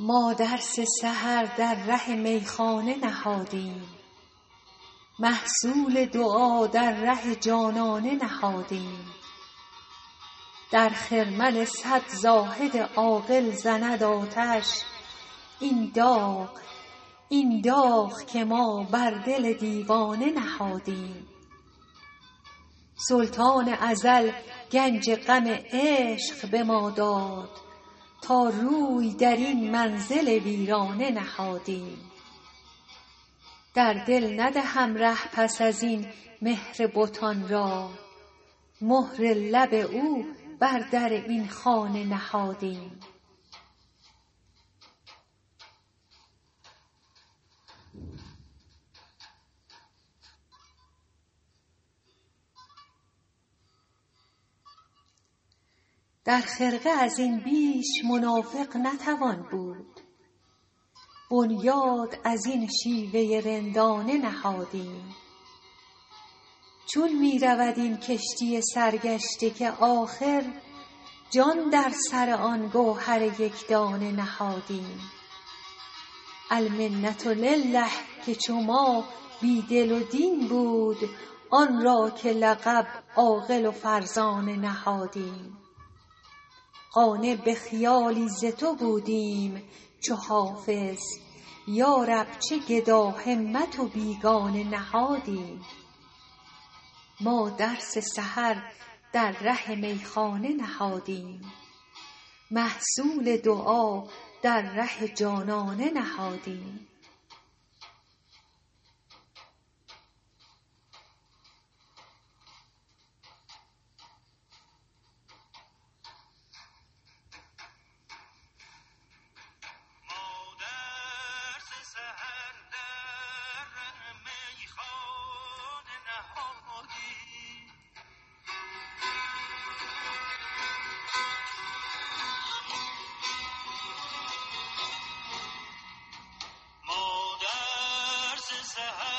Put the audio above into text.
ما درس سحر در ره میخانه نهادیم، محصول دعا در ره جانانه نهادیم. در خرمن صد زاهد عاقل زند آتش، این داغ که ما بر دل دیوانه نهادیم. سلطان ازل گنج غم عشق به ما داد، تا روی در این منزل ویرانه نهادیم. در دل ندهم ره پس از این مهر بتان را، مهر لب او بر در این خانه نهادیم. در خرقه از این بیش منافق نتوان بود، بنیاد از این شیوه رندانه نهادیم. چون می رود این کشتی سرگشته که آخر جان در سر آن گوهر یکدانه نهادیم. المنة لله که چو ما بی دل و دین بود، آن را که لقب عاقل و فرزانه نهادیم. قانع به خیالی ز تو بودیم چو حافظ، یا رب چه گدا همت و بیگانه نهادیم. ما درس سحر در ره میخانه نهادیم، محصول دعا در ره جانانه نهادیم. سحر